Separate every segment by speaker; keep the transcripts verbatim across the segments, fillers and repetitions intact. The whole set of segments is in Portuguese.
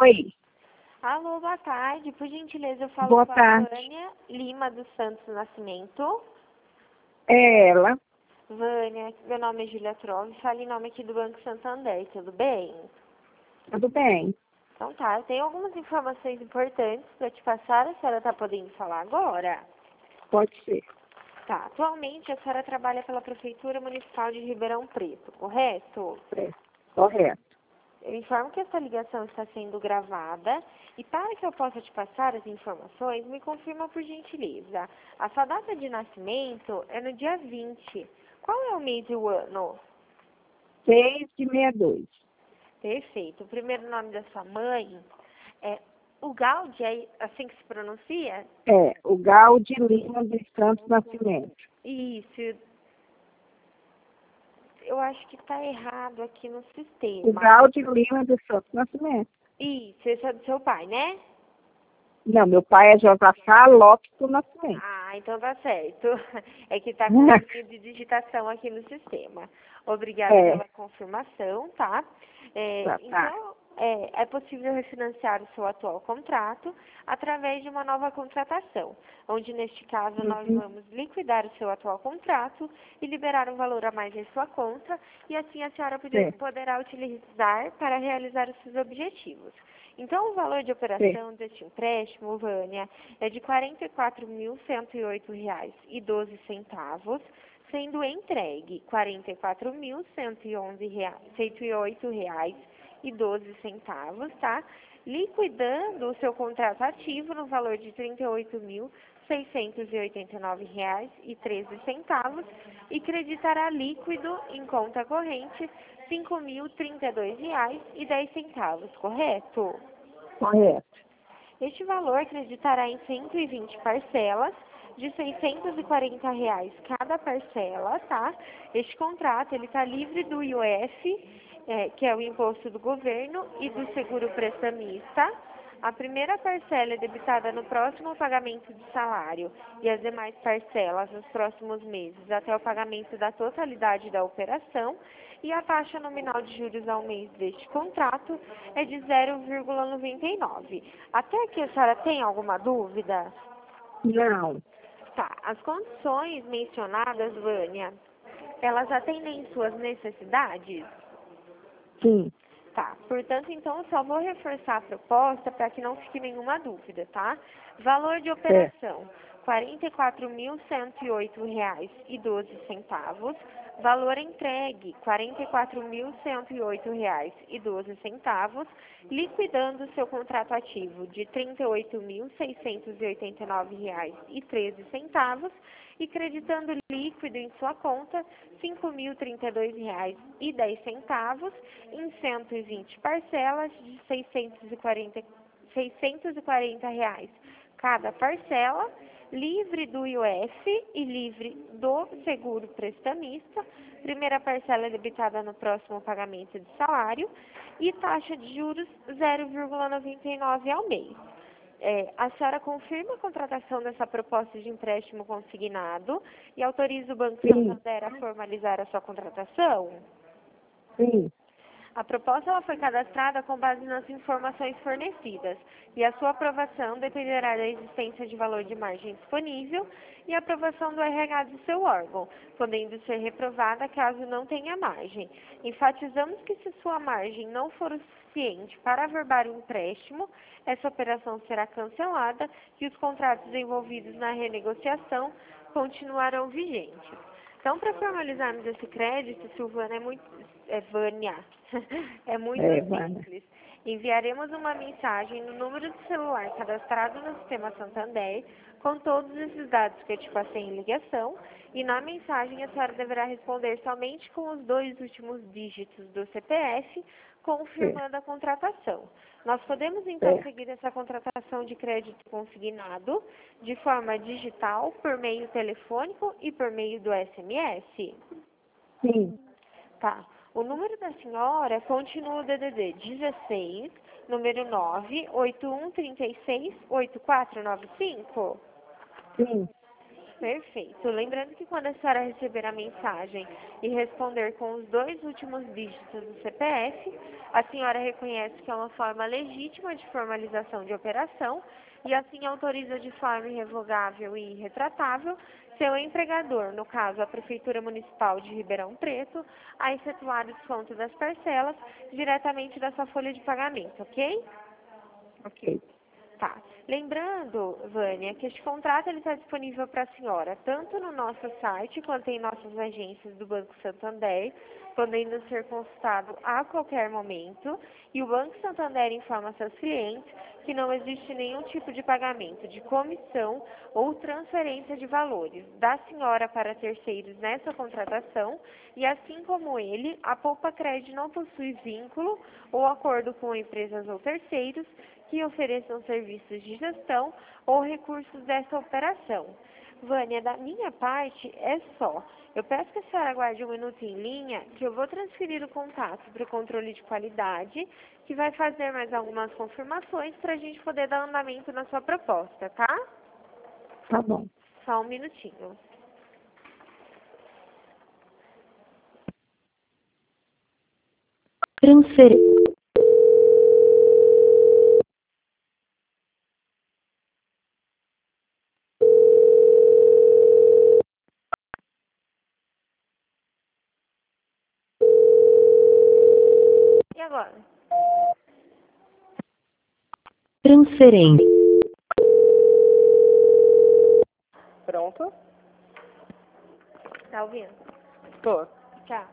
Speaker 1: Oi,
Speaker 2: Alô, boa tarde. Por gentileza, eu falo
Speaker 1: boa
Speaker 2: com a
Speaker 1: tarde.
Speaker 2: Vânia Lima dos Santos Nascimento.
Speaker 1: É ela.
Speaker 2: Vânia, meu nome é Julia Trove, falo em nome aqui do Banco Santander, tudo bem?
Speaker 1: Tudo bem?
Speaker 2: Então tá, eu tenho algumas informações importantes para te passar, a senhora está podendo falar agora?
Speaker 1: Pode ser.
Speaker 2: Tá, atualmente a senhora trabalha pela Prefeitura Municipal de Ribeirão Preto, correto?
Speaker 1: É, correto.
Speaker 2: Eu informo que essa ligação está sendo gravada e para que eu possa te passar as informações, me confirma por gentileza. A sua data de nascimento é no dia vinte. Qual é o mês e o ano?
Speaker 1: seis de sessenta e dois.
Speaker 2: Perfeito. O primeiro nome da sua mãe é Ugaldi, é assim que se pronuncia?
Speaker 1: É, o Gal de Lima dos Santos Nascimento.
Speaker 2: Isso. Eu acho que está errado aqui no
Speaker 1: O
Speaker 2: sistema.
Speaker 1: Gal de Lima dos Santos Nascimento.
Speaker 2: Isso, esse é do seu pai, né?
Speaker 1: Não, meu pai é Josafá Lopes do Nascimento.
Speaker 2: Ah, então tá certo. É que tá com erro de digitação aqui no sistema. Obrigada
Speaker 1: É,
Speaker 2: pela confirmação, tá? É,
Speaker 1: tá, tá.
Speaker 2: então, é, é possível refinanciar o seu atual contrato através de uma nova contratação, onde neste caso nós
Speaker 1: Uhum.
Speaker 2: vamos liquidar o seu atual contrato e liberar um valor a mais em sua conta e assim a senhora poder-
Speaker 1: É,
Speaker 2: poderá utilizar para realizar os seus objetivos. Então, o valor de
Speaker 1: é,
Speaker 2: operação deste empréstimo, Vânia, é de quarenta e quatro mil cento e oito reais e doze centavos, sendo entregue quarenta e quatro mil cento e onze reais, cento e oito reais e doze centavos, tá? Liquidando o seu contrato ativo no valor de trinta e oito mil seiscentos e oitenta e nove reais e treze centavos e creditará líquido em conta corrente cinco mil trinta e dois reais e dez centavos, correto?
Speaker 1: correto.
Speaker 2: Este valor acreditará em cento e vinte parcelas de seiscentos e quarenta reais cada parcela, tá? Este contrato ele está livre do I O F, é, que é o imposto do governo, e do seguro prestamista. A primeira parcela é debitada no próximo pagamento do salário e as demais parcelas nos próximos meses até o pagamento da totalidade da operação. E a taxa nominal de juros ao mês deste contrato é de zero vírgula noventa e nove. Até aqui a senhora tem alguma dúvida?
Speaker 1: Não,
Speaker 2: Tá, as condições mencionadas, Vânia, elas atendem suas necessidades?
Speaker 1: sim,
Speaker 2: Tá, portanto, então, eu só vou reforçar a proposta para que não fique nenhuma dúvida, tá? Valor de
Speaker 1: é,
Speaker 2: operação, quarenta e quatro mil cento e oito reais e doze centavos. Valor entregue, quarenta e quatro mil cento e oito reais e doze centavos, liquidando seu contrato ativo de trinta e oito mil seiscentos e oitenta e nove reais e treze centavos e creditando líquido em sua conta cinco mil trinta e dois reais e dez centavos em cento e vinte parcelas de seiscentos e quarenta, seiscentos e quarenta reais cada parcela, livre do I O F e livre do seguro prestamista. Primeira parcela é debitada no próximo pagamento de salário e taxa de juros zero vírgula noventa e nove ao mês. É, a senhora confirma a contratação dessa proposta de empréstimo consignado e autoriza o Banco
Speaker 1: sim,
Speaker 2: Santander a formalizar a sua contratação?
Speaker 1: sim.
Speaker 2: A proposta ela foi cadastrada com base nas informações fornecidas e a sua aprovação dependerá da existência de valor de margem disponível e a aprovação do R H do seu órgão, podendo ser reprovada caso não tenha margem. Enfatizamos que se sua margem não for o suficiente para averbar o empréstimo, essa operação será cancelada e os contratos envolvidos na renegociação continuarão vigentes. Então, para formalizarmos esse crédito, Silvana, é muito... É Vânia. É muito
Speaker 1: É, Vânia.
Speaker 2: simples. Enviaremos uma mensagem no número de celular cadastrado no sistema Santander com todos esses dados que eu te passei em ligação e na mensagem a senhora deverá responder somente com os dois últimos dígitos do C P F,
Speaker 1: É,
Speaker 2: confirmando a contratação. Nós podemos então
Speaker 1: é,
Speaker 2: seguir essa contratação de crédito consignado de forma digital, por meio telefônico e por meio do S M S?
Speaker 1: sim,
Speaker 2: Tá. O número da senhora continua o D D D dezesseis, número nove oito um três seis oito quatro nove cinco.
Speaker 1: sim.
Speaker 2: Perfeito. Lembrando que quando a senhora receber a mensagem e responder com os dois últimos dígitos do C P F, a senhora reconhece que é uma forma legítima de formalização de operação e assim autoriza de forma irrevogável e irretratável seu empregador, no caso a Prefeitura Municipal de Ribeirão Preto, a efetuar o desconto das parcelas diretamente da sua folha de pagamento, ok?
Speaker 1: Ok.
Speaker 2: Tá. Lembrando, Vânia, que este contrato ele está disponível para a senhora tanto no nosso site quanto em nossas agências do Banco Santander, podendo ser consultado a qualquer momento. E o Banco Santander informa seus clientes que não existe nenhum tipo de pagamento de comissão ou transferência de valores da senhora para terceiros nessa contratação e, assim como ele, a Poupa Cred não possui vínculo ou acordo com empresas ou terceiros que ofereçam serviços de gestão ou recursos dessa operação. Vânia, da minha parte é só. Eu peço que a senhora aguarde um minuto em linha, que eu vou transferir o contato para o controle de qualidade, que vai fazer mais algumas confirmações para a gente poder dar andamento na sua proposta, tá?
Speaker 1: Tá bom.
Speaker 2: Só um minutinho.
Speaker 3: Transfer...
Speaker 2: E agora?
Speaker 3: Transferência.
Speaker 4: Pronto?
Speaker 2: Tá ouvindo?
Speaker 4: Tô.
Speaker 2: Tá.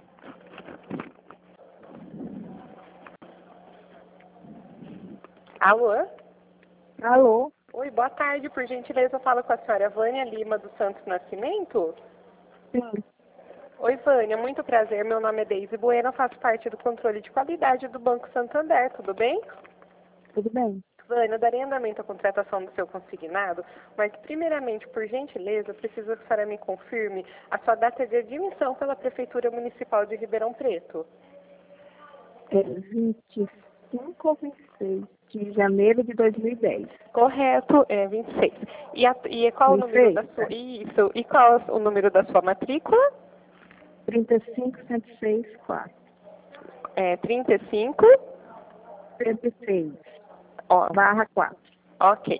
Speaker 4: Alô?
Speaker 1: Alô?
Speaker 4: Oi, boa tarde. Por gentileza, eu falo com a senhora Vânia Lima dos Santos Nascimento?
Speaker 1: Sim.
Speaker 4: Oi, Vânia. Muito prazer. Meu nome é Deise Bueno. Faço parte do controle de qualidade do Banco Santander. Tudo bem?
Speaker 1: Tudo bem?
Speaker 4: Vânia, eu darei andamento à contratação do seu consignado, mas primeiramente, por gentileza, eu preciso que a senhora me confirme a sua data de admissão pela Prefeitura Municipal de Ribeirão Preto.
Speaker 1: É vinte e cinco ou vinte e seis de janeiro de dois mil e dez.
Speaker 4: Correto, é vinte e seis. E, a, e qual o número da sua... Isso. E qual o número da sua matrícula?
Speaker 1: trinta e cinco, cento e seis, quatro.
Speaker 4: É trinta e cinco?
Speaker 1: cento e seis,
Speaker 4: Ó,
Speaker 1: barra quatro.
Speaker 4: ok.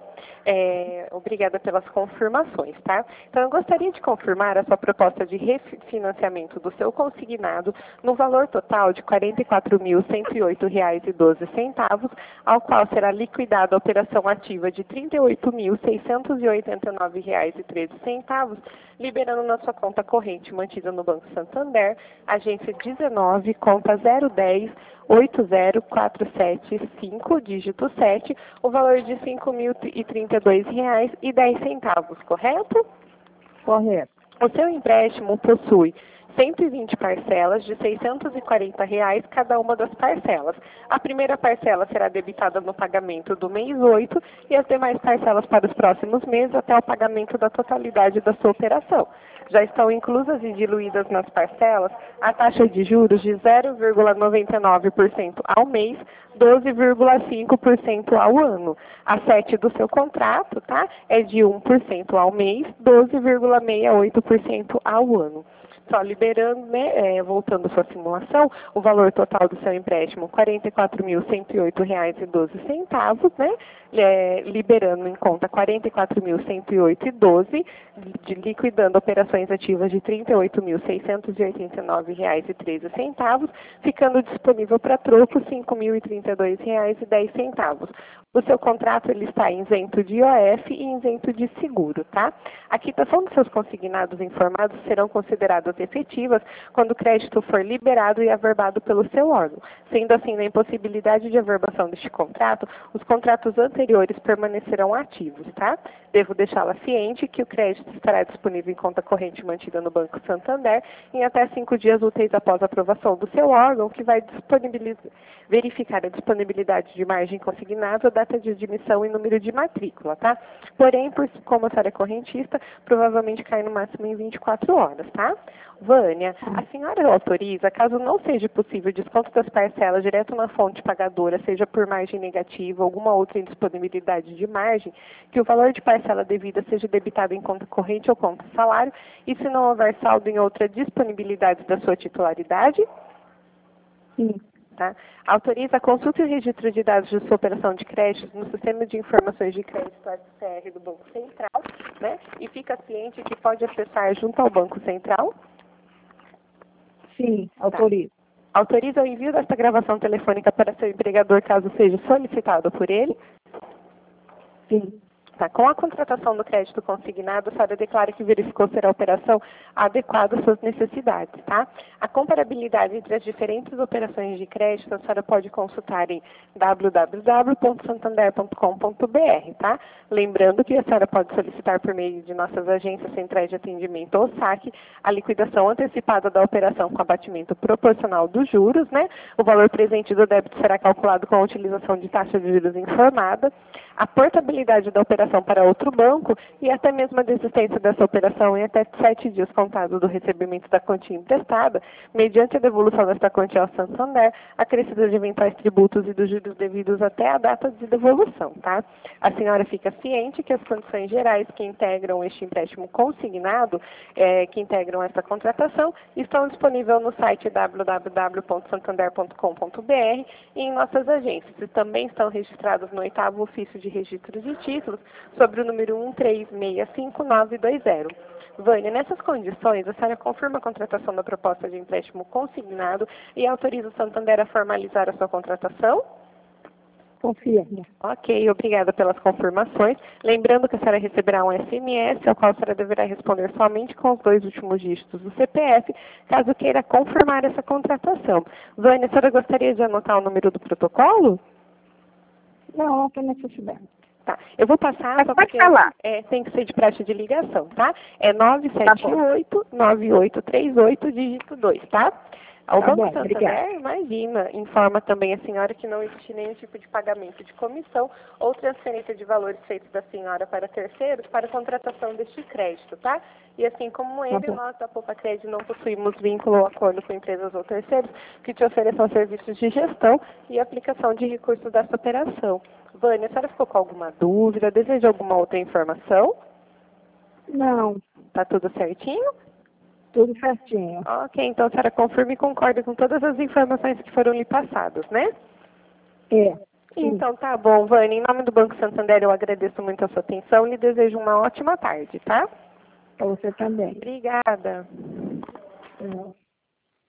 Speaker 4: É, obrigada pelas confirmações, tá? Então, eu gostaria de confirmar a sua proposta de refinanciamento do seu consignado no valor total de quarenta e quatro mil, cento e oito reais e doze centavos, ao qual será liquidada a operação ativa de trinta e oito mil, seiscentos e oitenta e nove reais e treze centavos, liberando na sua conta corrente mantida no Banco Santander, agência dezenove, conta zero dez, oito zero quatro sete cinco, dígito sete, o valor de cinco mil e trinta e dois reais e dez centavos, correto?
Speaker 1: Correto.
Speaker 4: O seu empréstimo possui cento e vinte parcelas de seiscentos e quarenta reais cada uma das parcelas. A primeira parcela será debitada no pagamento do mês oito e as demais parcelas para os próximos meses até o pagamento da totalidade da sua operação. Já estão inclusas e diluídas nas parcelas a taxa de juros de zero vírgula noventa e nove por cento ao mês, doze vírgula cinco por cento ao ano. A sete do seu contrato, tá? É de um por cento ao mês, doze vírgula sessenta e oito por cento ao ano. Só liberando, né, é, voltando à sua simulação, o valor total do seu empréstimo, quarenta e quatro mil, cento e oito reais e doze centavos, né, é, liberando em conta quarenta e quatro mil, cento e oito reais e doze centavos, de, liquidando operações ativas de trinta e oito mil, seiscentos e oitenta e nove reais e treze centavos, ficando disponível para troco cinco mil e trinta e dois reais e dez centavos. O seu contrato ele está isento de I O F e isento de seguro, tá? A quitação dos seus consignados informados serão consideradas efetivas quando o crédito for liberado e averbado pelo seu órgão. Sendo assim, na impossibilidade de averbação deste contrato, os contratos anteriores permanecerão ativos, tá? Devo deixá-la ciente que o crédito estará disponível em conta corrente mantida no Banco Santander em até cinco dias úteis após a aprovação do seu órgão, que vai disponibilizar, verificar a disponibilidade de margem consignável, data de admissão e número de matrícula, tá? Porém, por, como a senhora é correntista, provavelmente cai no máximo em vinte e quatro horas, tá? Vânia, a senhora autoriza, caso não seja possível desconto das parcelas direto na fonte pagadora, seja por margem negativa ou alguma outra indisponibilidade de margem, que o valor de parcela parcela devida seja debitada em conta corrente ou conta salário e se não houver saldo em outra disponibilidade da sua titularidade?
Speaker 1: Sim.
Speaker 4: Tá? Autoriza a consulta e o registro de dados de sua operação de crédito no Sistema de Informações de Crédito S C R do Banco Central, né? E fica ciente que pode acessar junto ao Banco Central?
Speaker 1: Sim, autorizo.
Speaker 4: Tá. Autoriza o envio desta gravação telefônica para seu empregador caso seja solicitado por ele?
Speaker 1: Sim.
Speaker 4: Tá. Com a contratação do crédito consignado, a senhora declara que verificou ser a operação adequada às suas necessidades, tá? A comparabilidade entre as diferentes operações de crédito, a senhora pode consultar em w w w ponto santander ponto com ponto b r, tá? Lembrando que a senhora pode solicitar por meio de nossas agências centrais de atendimento ou saque a liquidação antecipada da operação com abatimento proporcional dos juros, né? O valor presente do débito será calculado com a utilização de taxa de juros informada. A portabilidade da operação para outro banco e até mesmo a desistência dessa operação em até sete dias contados do recebimento da quantia emprestada, mediante a devolução desta quantia ao Santander, acrescida de eventuais tributos e dos juros devidos até a data de devolução, tá? A senhora fica ciente que as condições gerais que integram este empréstimo consignado, é, que integram essa contratação, estão disponíveis no site w w w ponto santander ponto com ponto b r e em nossas agências, e também estão registrados no oitavo ofício de registro de títulos, sobre o número um três seis cinco nove dois zero. Vânia, nessas condições, a senhora confirma a contratação da proposta de empréstimo consignado e autoriza o Santander a formalizar a sua contratação?
Speaker 1: Confirmo.
Speaker 4: Ok, obrigada pelas confirmações. Lembrando que a senhora receberá um S M S, ao qual a senhora deverá responder somente com os dois últimos dígitos do C P F, caso queira confirmar essa contratação. Vânia, a senhora gostaria de anotar o número do protocolo?
Speaker 1: Não, não tem necessidade.
Speaker 4: Tá. Eu vou passar,
Speaker 1: Mas
Speaker 4: só
Speaker 1: pode
Speaker 4: porque
Speaker 1: falar.
Speaker 4: é, tem que ser de praxe de ligação, tá? É nove sete oito, nove oito três oito, dígito dois, tá? O
Speaker 1: Tá
Speaker 4: Banco
Speaker 1: bom,
Speaker 4: Santander,
Speaker 1: obrigada.
Speaker 4: imagina, informa também a senhora que não existe nenhum tipo de pagamento de comissão ou transferência de valores feitos da senhora para terceiros para contratação deste crédito, tá? E assim como ele,
Speaker 1: bom.
Speaker 4: nós da Poupa Crédito não possuímos vínculo ou acordo com empresas ou terceiros que te ofereçam serviços de gestão e aplicação de recursos dessa operação. Vânia, a senhora ficou com alguma dúvida? Deseja alguma outra informação?
Speaker 1: Não,
Speaker 4: Tá tudo certinho?
Speaker 1: tudo certinho.
Speaker 4: Ok, então a senhora confirma e concorda com todas as informações que foram lhe passadas, né?
Speaker 1: É. Sim.
Speaker 4: Então tá bom, Vânia. Em nome do Banco Santander, eu agradeço muito a sua atenção e lhe desejo uma ótima tarde, tá?
Speaker 1: Para você também.
Speaker 4: Obrigada.
Speaker 1: É.